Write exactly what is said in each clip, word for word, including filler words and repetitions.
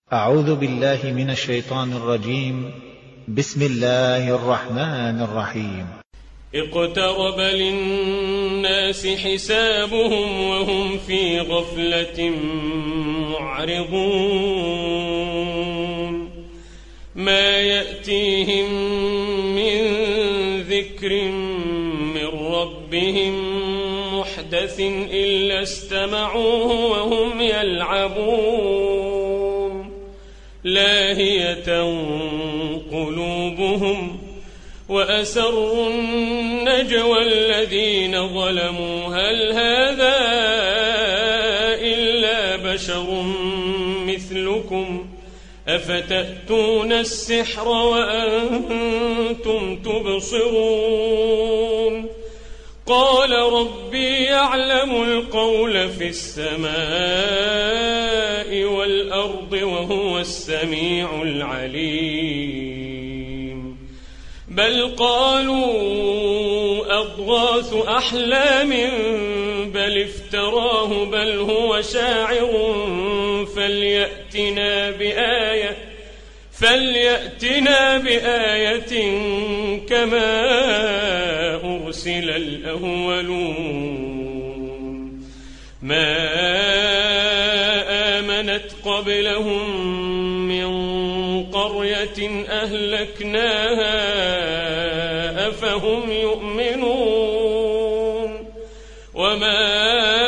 أعوذ بالله من الشيطان الرجيم. بسم الله الرحمن الرحيم. اقترب للناس حسابهم وهم في غفلة معرضون ما يأتيهم من ذكر من ربهم محدث إلا استمعوه وهم يلعبون لاهية قلوبهم وأسروا النجوى الذين ظلموا هل هذا إلا بشر مثلكم أفتأتون السحر وأنتم تبصرون قال ربي يعلم القول في السماء والأرض وهو السميع العليم بل قالوا أضغاث أحلام بل افتراه بل هو شاعر فليأتنا بآية فليأتنا بآية كما أرسل الأولون ما آمنت قبلهم من قرية أهلكناها أفهم يؤمنون وما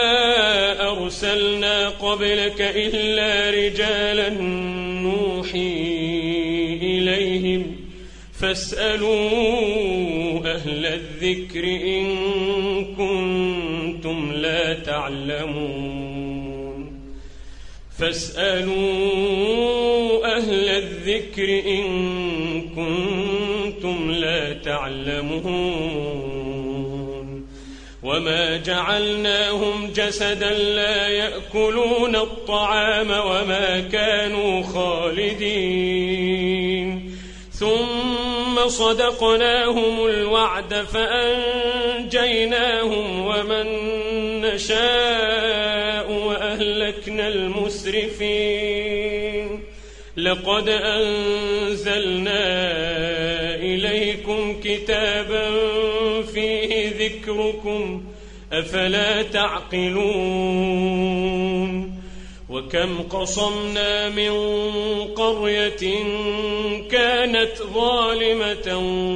أرسلنا قبلك إلا رجالا نوحي إليهم فاسألوا أهل الذكر إن كنتم لا تعلمون فاسألوا أهل الذكر إن كنتم لا تعلمون وما جعلناهم جسدا لا يأكلون الطعام وما كانوا خالدين ثم صدقناهم الوعد فأنجيناهم ومن نشاء وأهلكنا المسرفين لقد أنزلنا إليكم كتابا فيه ذكركم أفلا تعقلون وكم قصمنا من قرية كانت ظالمة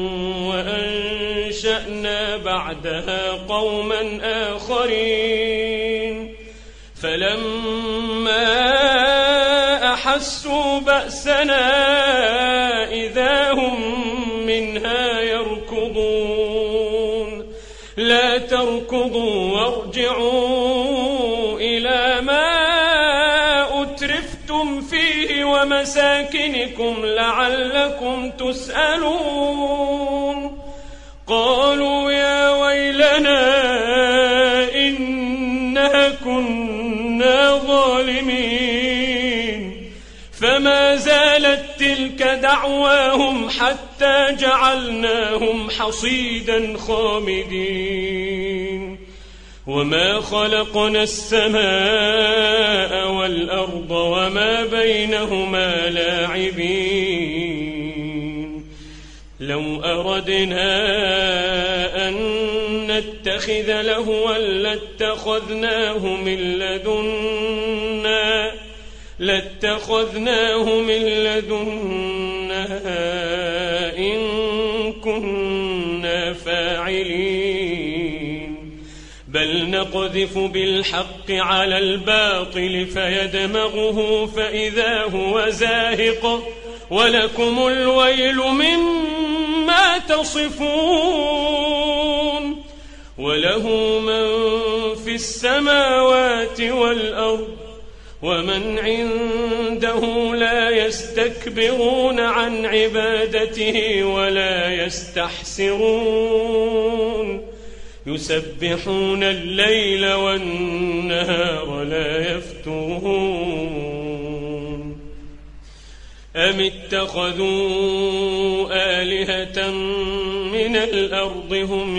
وأنشأنا بعدها قوما آخرين فلما أحسوا بأسنا إذا هم منها يركضون لا تركضوا وارجعوا إلى ما أترفتم فيه ومساكنكم لعلكم تسألون قالوا يا ويلنا إنا كنا ظالمين فما زالت تلك دعواهم حتى جعلناهم حصيدا خامدين وما خلقنا السماء والأرض وما بينهما لاعبين لو أردنا أن نتخذ لهوا لاتخذناه من لدنا لاتخذناه من لدنا إن كنا فاعلين بل نقذف بالحق على الباطل فيدمغه فإذا هو زاهق ولكم الويل مما تصفون وله من في السماوات والأرض ومن عنده لا يستكبرون عن عبادته ولا يستحسرون يسبحون الليل والنهار لا يفترون أم اتخذوا آلهة من الأرض هم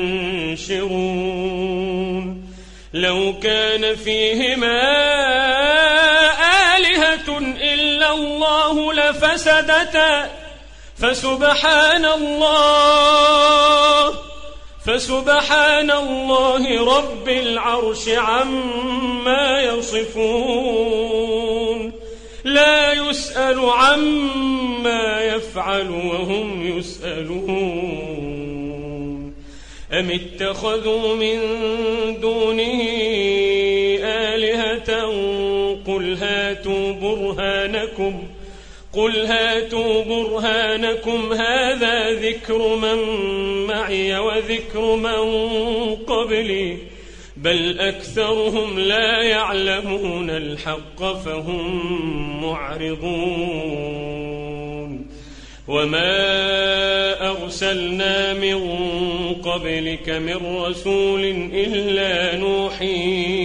ينشرون لو كان فيهما آلهة إلا الله لفسدتا فسبحان الله فسبحان الله رب العرش عما يصفون لا يسأل عما يفعل وهم يسألون أم اتخذوا من دونه آلهة قل هاتوا برهانكم قل هاتوا برهانكم هذا ذكر من معي وذكر من قبلي بل أكثرهم لا يعلمون الحق فهم معرضون وما أرسلنا من قبلك من رسول إلا نوحي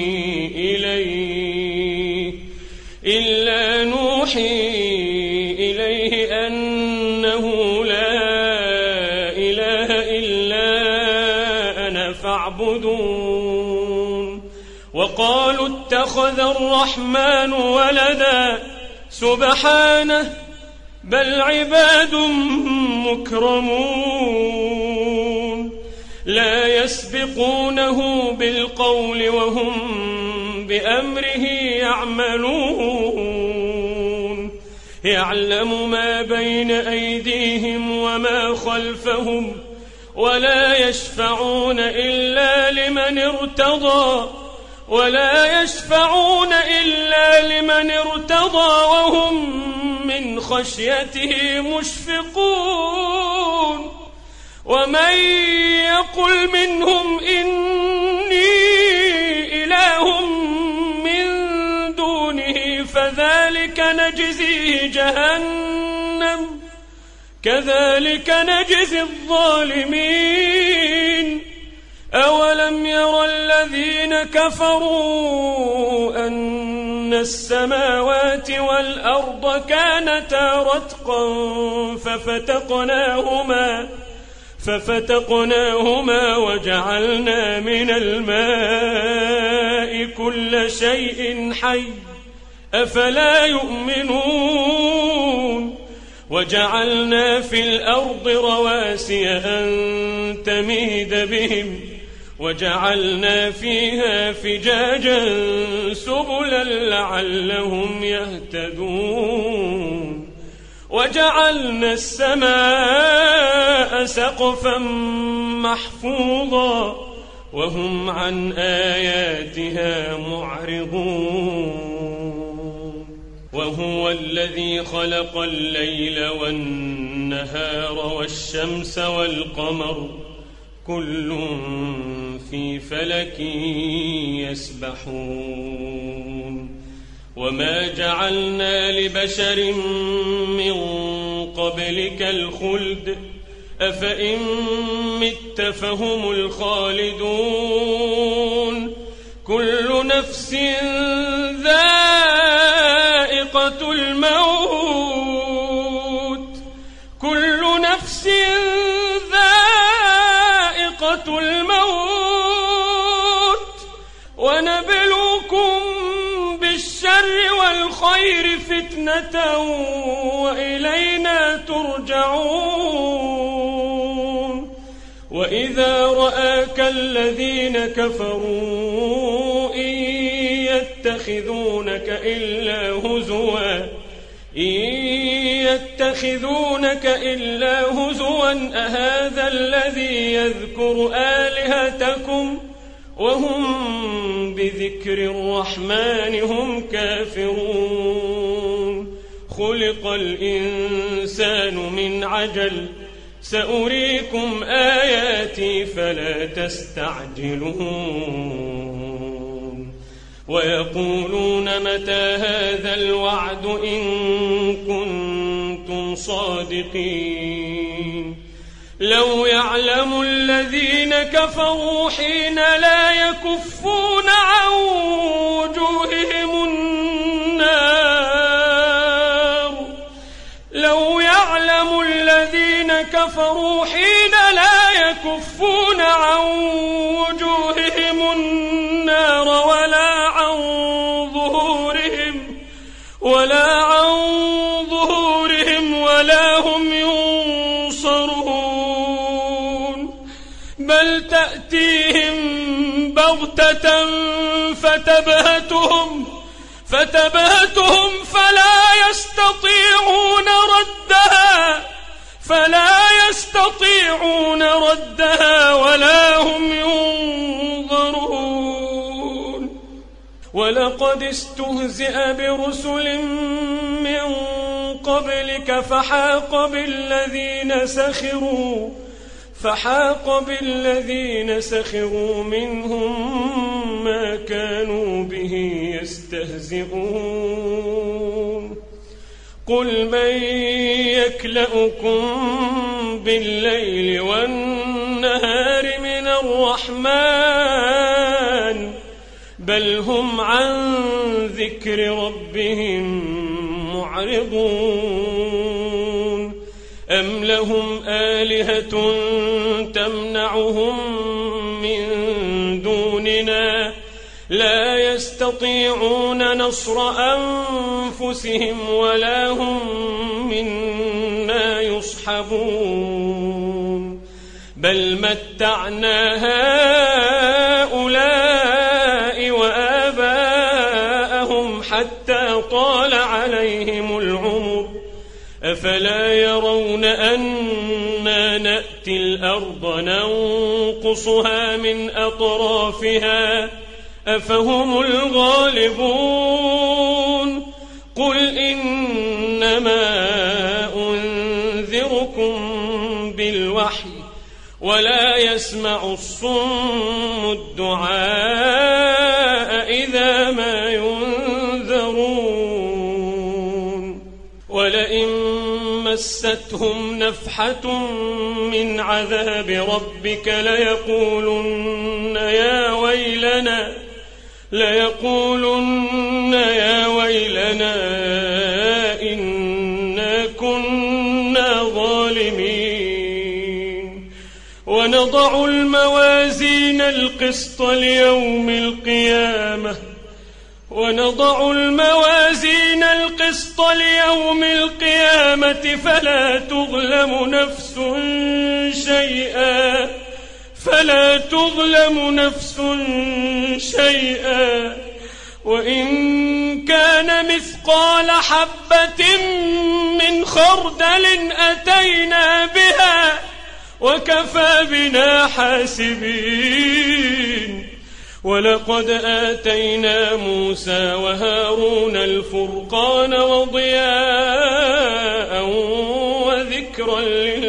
إليه إلا نوحي إليه أنه لا إله إلا أنا فاعبدون وقالوا اتخذ الرحمن ولدا سبحانه بل عباد مكرمون لا يسبقونه بالقول وهم بأمره يعملون يعلم ما بين أيديهم وما خلفهم ولا يشفعون إلا لمن ارتضى ولا يشفعون إلا لمن ارتضى وهم من خشيته مشفقون ومن يقل منهم إني إله من دونه فذلك نجزيه جهنم كذلك نجزي الظالمين أولم ير الذين كفروا أن السماوات والأرض كانتا رتقا ففتقناهما ففتقناهما وجعلنا من الماء كل شيء حي أفلا يؤمنون وجعلنا في الأرض رواسي أن تميد بهم وجعلنا فيها فجاجا سبلا لعلهم يهتدون وجعلنا السماء سقفا محفوظا وهم عن آياتها معرضون وهو الذي خلق الليل والنهار والشمس والقمر كل في فلك يسبحون وما جعلنا لبشر من قبلك الخلد أفإن مت فهم الخالدون كل نفس ذائقة الموت كل نفس ذائقة الموت ونبلوكم بالشر والخير فتنة وإلينا ترجعون وإذا رآك الذين كفروا إن يتخذونك إلا هزوا إن يتخذونك إلا هزوا أهذا الذي يذكر آلهتكم وهم بذكر الرحمن هم كافرون خلق الإنسان من عجل سأريكم آياتي فلا تستعجلون ويقولون متى هذا الوعد إن كنتم صادقين لو يعلم الذين كفروا حين لا يكفون عن وجوههم النار لو يعلم الذين كفروا حين لا يكفون عن وجوههم النار ولا عن ظهورهم ولا عن تأتيهم بغتة فتبهتهم فتبهتهم فلا يستطيعون ردها فلا يستطيعون ردها ولا هم ينظرون. ولقد استهزئ برسل من قبلك فحاق بالذين سخروا فحاق بالذين سخروا منهم ما كانوا به يستهزئون. قل من يكلؤكم بالليل والنهار من الرحمن بل هم عن ذكر ربهم معرضون. أم لهم آلهة تمنعهم من دوننا لا يستطيعون نصر أنفسهم ولا هم منا يصحبون. بل متعنا هؤلاء وآباءهم حتى طال عليهم العمر أفلا يرون أنا نأتي الأرض ننقصها من أطرافها أفهم الغالبون. قل إنما أنذركم بالوحي ولا يسمع الصم الدعاء إذا ما ينذرون. ولئن مستهم نفحة من عذاب ربك ليقولن يا ويلنا ليقولن يا ويلنا إنا كنا ظالمين. ونضع الموازين القسط ليوم القيامة ونضع الموازين القسط ليوم القيامة فلا تظلم نفس شيئا فلا تظلم نفس شيئا وإن كان مثقال حبة من خردل أتينا بها وكفى بنا حاسبين. ولقد آتينا موسى وهارون الفرقان وضياء وذكرا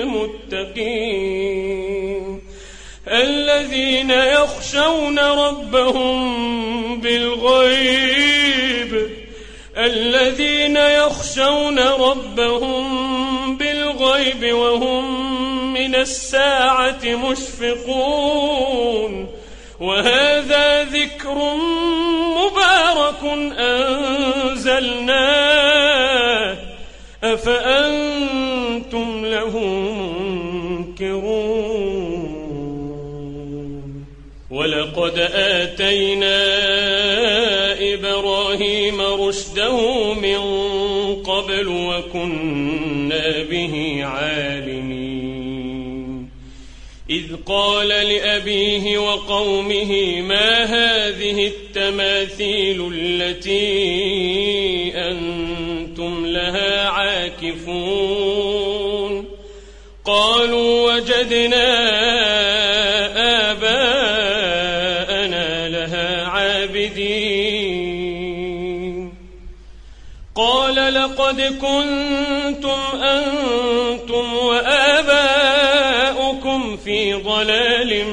للمتقين الذين يخشون ربهم بالغيب الذين يخشون ربهم بالغيب وهم من الساعة مشفقون. وهذا ذكر مبارك أنزلناه أفأنتم له منكرون. ولقد آتينا إبراهيم رشده من قبل وكنا به عالمين. إذ قال لأبيه وقومه ما هذه التماثيل التي أنتم لها عاكفون. قالوا وجدنا آباءنا لها عابدين. قال لقد كنتم أنتم وآباؤكم في ضلال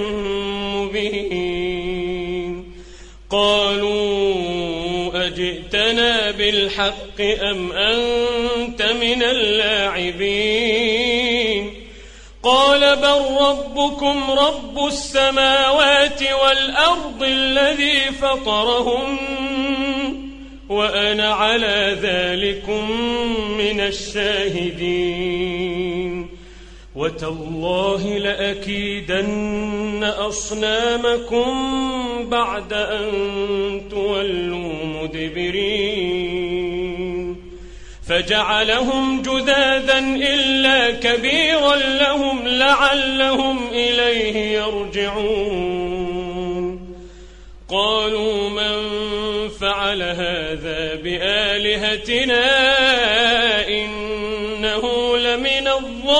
مبين. قالوا أجئتنا بالحق أم أنت من اللاعبين. قال بل ربكم رب السماوات والأرض الذي فطرهن وأنا على ذلكم من الشاهدين. وتالله لأكيدن أصنامكم بعد أن تولوا مدبرين. فجعلهم جذاذا إلا كبيرا لهم لعلهم إليه يرجعون. قالوا من فعل هذا بآلهتنا إنه لمن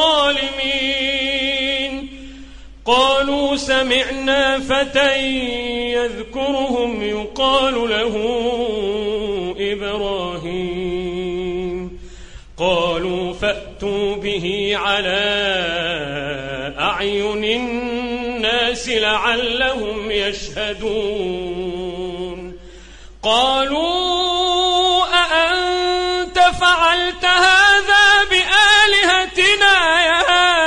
الظالمين. قالوا سمعنا فتى يذكرهم يقال له إبراهيم. قالوا فأتوا به على أعين الناس لعلهم يشهدون. قالوا أأنت فعلت هذا بآلهتنا يا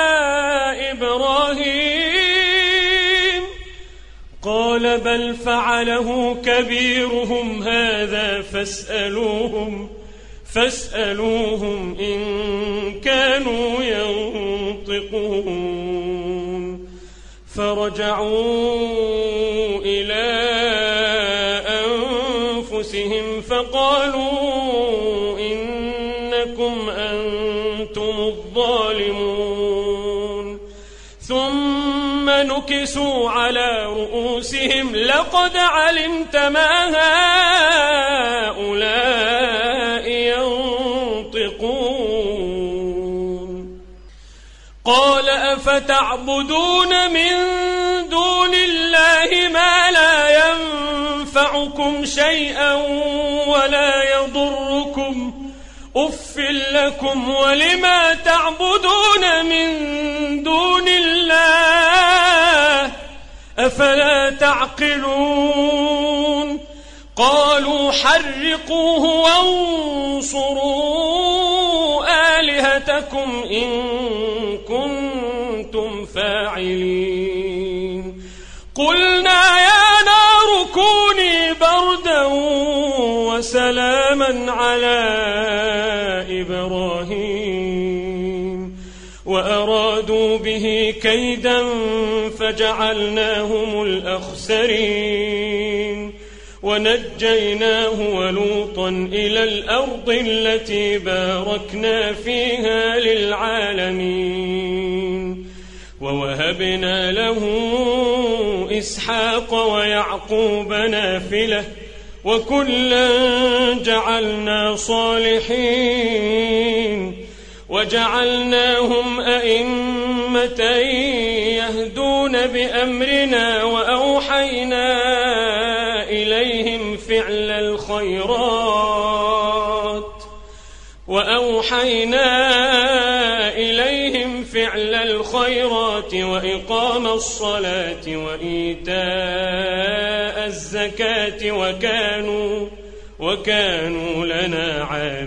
إبراهيم؟ قال بل فعله كبيرهم هذا فاسألوهم فاسألوهم إن كانوا ينطقون. فرجعوا إلى أنفسهم فقالوا إنكم أنتم الظالمون. ثم نكسوا على رؤوسهم لقد علمت ما هؤلاء ينطقون. قال أفتعبدون من دون الله ما لا ينفعكم شيئا ولا يضركم أف لكم ولما تعبدون من دون الله أفلا تعقلون. قالوا حرقوه وانصروا آلهتكم إن كنتم فاعلين. قلنا يا نار كوني بردا وسلاما على إبراهيم وأرادوا به كيدا فجعلناهم الأخسرين. ونجيناه ولوطا إلى الأرض التي باركنا فيها للعالمين. ووهبنا له إسحاق ويعقوب نافلة وكلا جعلنا صالحين. وجعلناهم أئمة يهدون بأمرنا وأوحينا إليهم فعل الخيرات وأوحينا إليهم فعل الخيرات وإقام الصلاة وإيتاء الزكاة وكانوا وكانوا لنا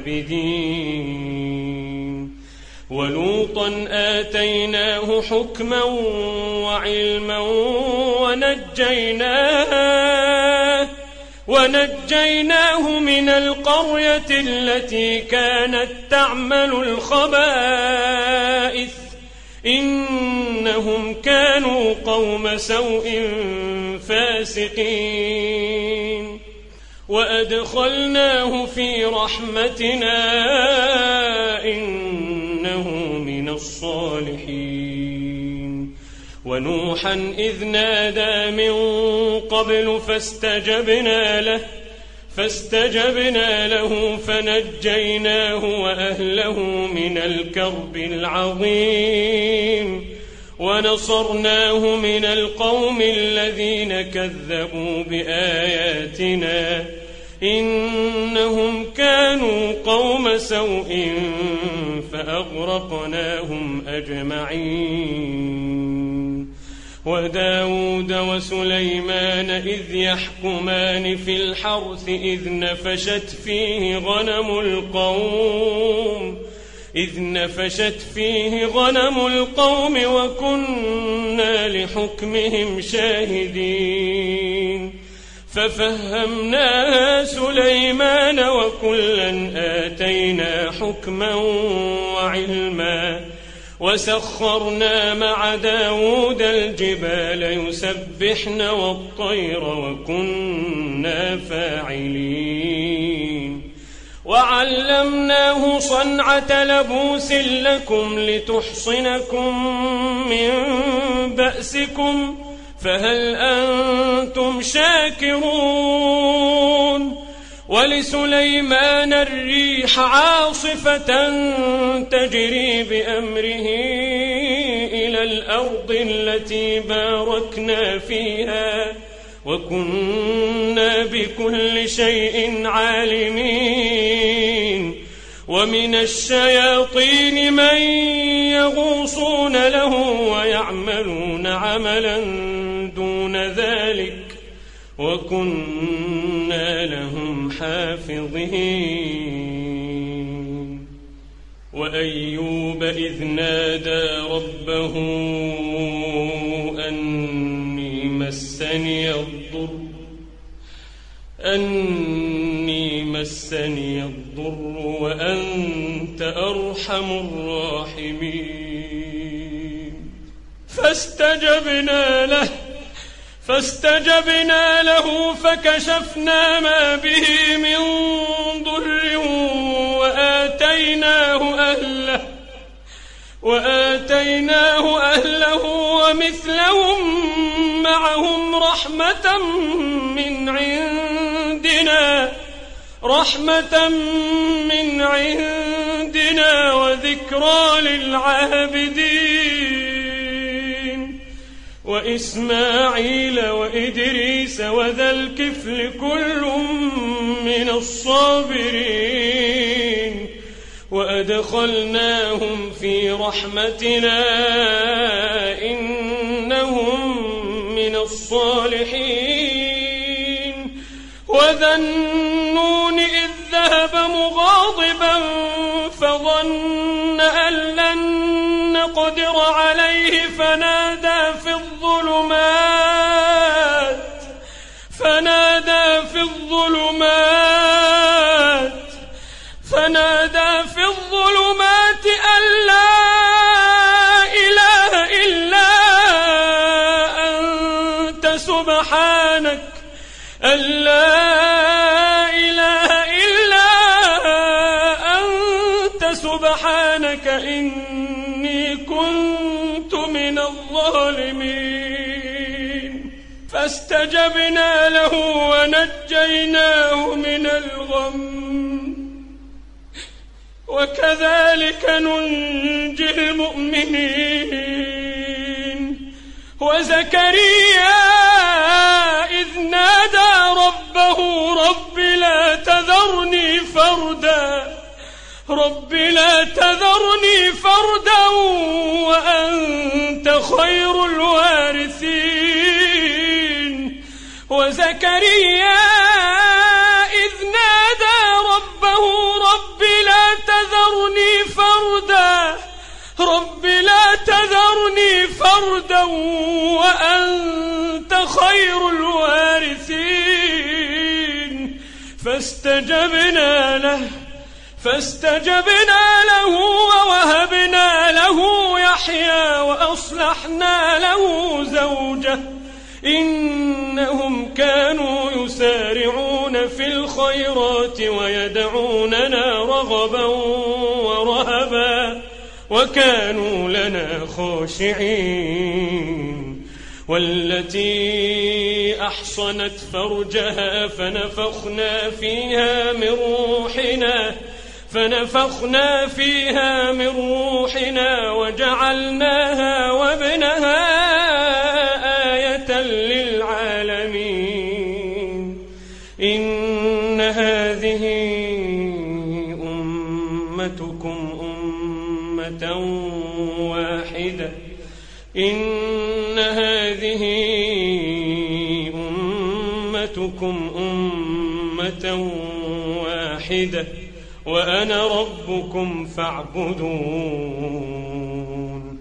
عابدين. ولوطا آتيناه حكما وعلما ونجيناه ونجيناه من القرية التي كانت تعمل الخبائث إنهم كانوا قوم سوء فاسقين. وأدخلناه في رحمتنا إنه من الصالحين. ونوحا إذ نادى من قبل فاستجبنا له فاستجبنا له فنجيناه وأهله من الكرب العظيم. ونصرناه من القوم الذين كذبوا بآياتنا إنهم كانوا قوم سوء فأغرقناهم أجمعين. وداود وسليمان إذ يحكمان في الحرث إذ نفشت فيه غنم القوم إذ نفشت فيه غنم القوم وكنا لحكمهم شاهدين. ففهمناها سليمان وكلا آتينا حكما وعلما. وسخرنا مع داود الجبال يسبحن والطير وكنا فاعلين. وعلمناه صنعة لبوس لكم لتحصنكم من بأسكم فهل أنتم شاكرون ولسليمان الريح عاصفة تجري بأمره إلى الأرض التي باركنا فيها وكنا بكل شيء عالمين ومن الشياطين من يغوصون له ويعملون عملا دون ذلك وكنا لهم حافظين وأيوب إذ نادى ربه أني مسني الضر أني مسني الضر وأنت أرحم الراحمين فاستجبنا له فاستجبنا له فكشفنا ما به من ضر وآتيناه أهله وآتيناه أهله ومثلهم معهم رحمة من عندنا رحمة من عندنا وذكرى للعابدين وإسماعيل وإدريس وذا الكفل كل من الصابرين وأدخلناهم في رحمتنا إنهم من الصالحين وذا النون إذ ذهب مغاضبا فظن أن لن نقدر عليه فنادى في الظلمات فنادى في الظلمات فنادى في الظلمات أن لا إله إلا أنت سبحانك أن لا إله إلا أنت سبحانك إني كنت من الظالمين فاستجبنا له ونجيناه من الغم وكذلك ننجي المؤمنين وزكريا إذ نادى ربه رب لا تذرني فردا رب لا تذرني فردا وأنت خير الوارثين وزكريا إذ نادى ربه رب لا تذرني فردا رب لا تذرني فردا وأنت خير الوارثين فاستجبنا له فاستجبنا له ووهبنا له يحيى وأصلحنا له زوجه إنهم كانوا يسارعون في الخيرات ويدعوننا رغبا ورهبا وكانوا لنا خاشعين والتي أحصنت فرجها فنفخنا فيها من روحنا فنفخنا فيها من روحنا وجعلناها وابنها آية للعالمين إن هذه أمتكم أمة واحدة إن هذه أمتكم أمة واحدة وأنا ربكم فاعبدون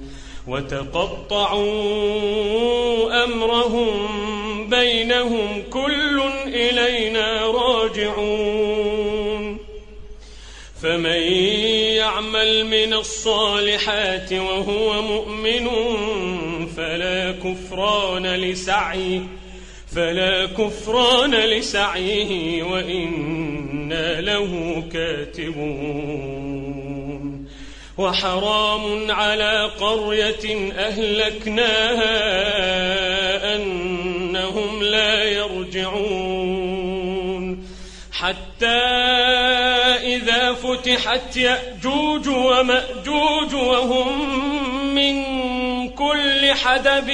وتقطعوا أمرهم بينهم كل إلينا راجعون فمن يعمل من الصالحات وهو مؤمن فلا كفران لسعيه فلا كفران لسعيه وإنا له كاتبون وحرام على قرية أهلكناها أنهم لا يرجعون حتى إذا فتحت يأجوج ومأجوج وهم من كل حدب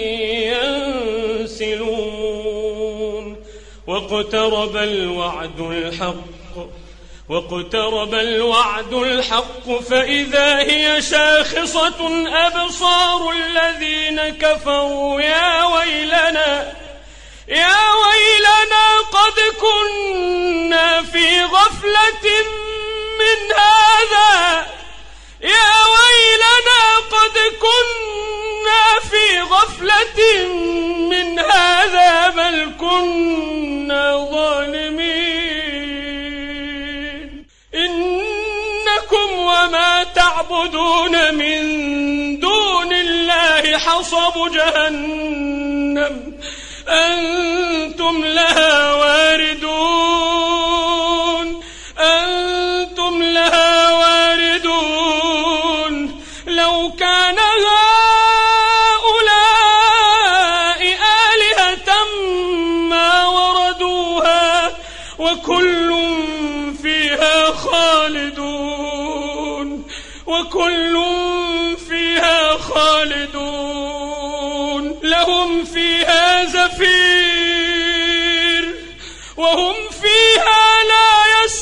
ينسلون واقترب الوعد الحق واقترب الوعد الحق فإذا هي شاخصة أبصار الذين كفروا يا ويلنا يا ويلنا قد كنا في غفلة من هذا يا ويلنا قد كنا في غفلة من هذا بل كنا ظالمين إنكم وما تعبدون من دون الله حصب جهنم أنتم لها واردون أنتم لها واردون لو كان هؤلاء آلهة ما وردوها وكل فيها خالدون وكل فيها خالدون لهم فيها زفير وهم فيها لا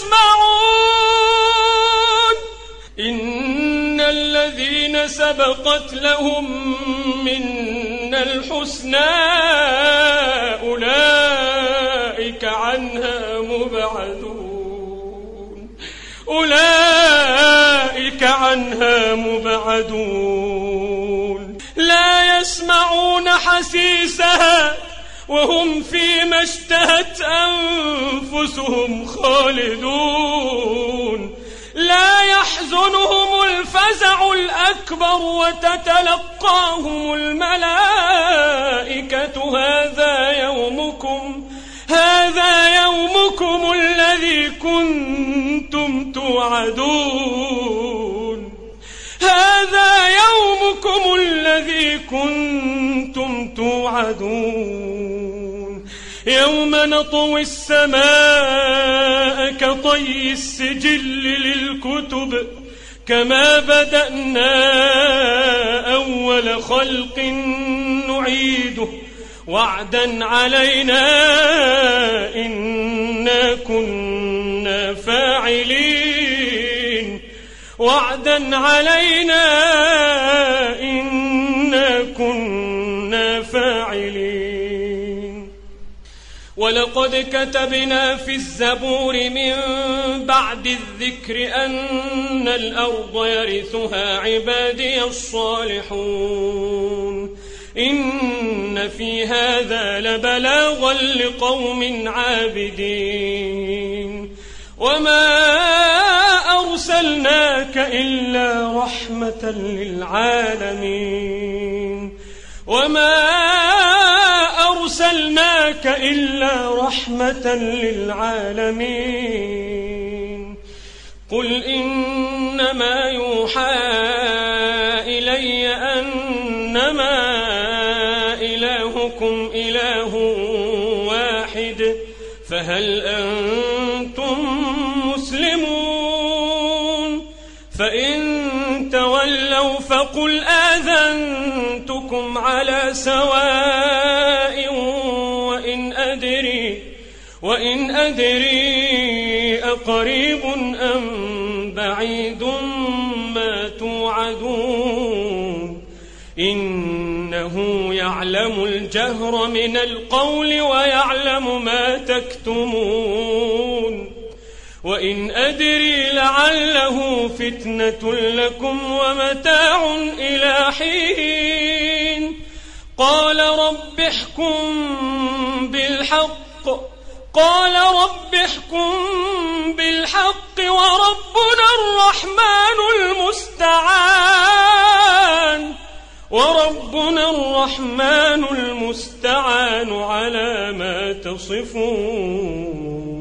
يسمعون إن الذين سبقت لهم منا الحسنى أولئك عنها مبعدون أولئك عنها مبعدون لا يسمعون حسيسها وهم فيما اشتهت أنفسهم خالدون لا يحزنهم الفزع الأكبر وتتلقاهم الملائكة هذا يومكم هذا يومكم الذي كنتم توعدون هذا يومكم الذي كنتم توعدون يوم نطوي السماء كطي السجل للكتب كما بدأنا أول خلق نعيده وعدا علينا إنا كنا فاعلين وعدا علينا إنا كنا فاعلين ولقد كتبنا في الزبور من بعد الذكر أن الأرض يرثها عبادي الصالحون إن في هذا لبلاغا لقوم عابدين وما أرسلناك إلا رحمة للعالمين وما أرسلناك إلا رحمة للعالمين قل إنما يوحى إلي أنما إلهكم إله واحد فهل أنتم مسلمون فإن تولوا فقل آذنتكم على سواء وإن أدري وإن أدري أقريب أم بعيد ما توعدون إنه يعلم الجهر من القول ويعلم ما تكتمون وإن أدري لعله فتنة لكم ومتاع إلى حين قال رب احكم بالحق قال رب احكم بالحق وربنا الرحمن المستعان ورب ربنا الرحمن المستعان على ما تصفون.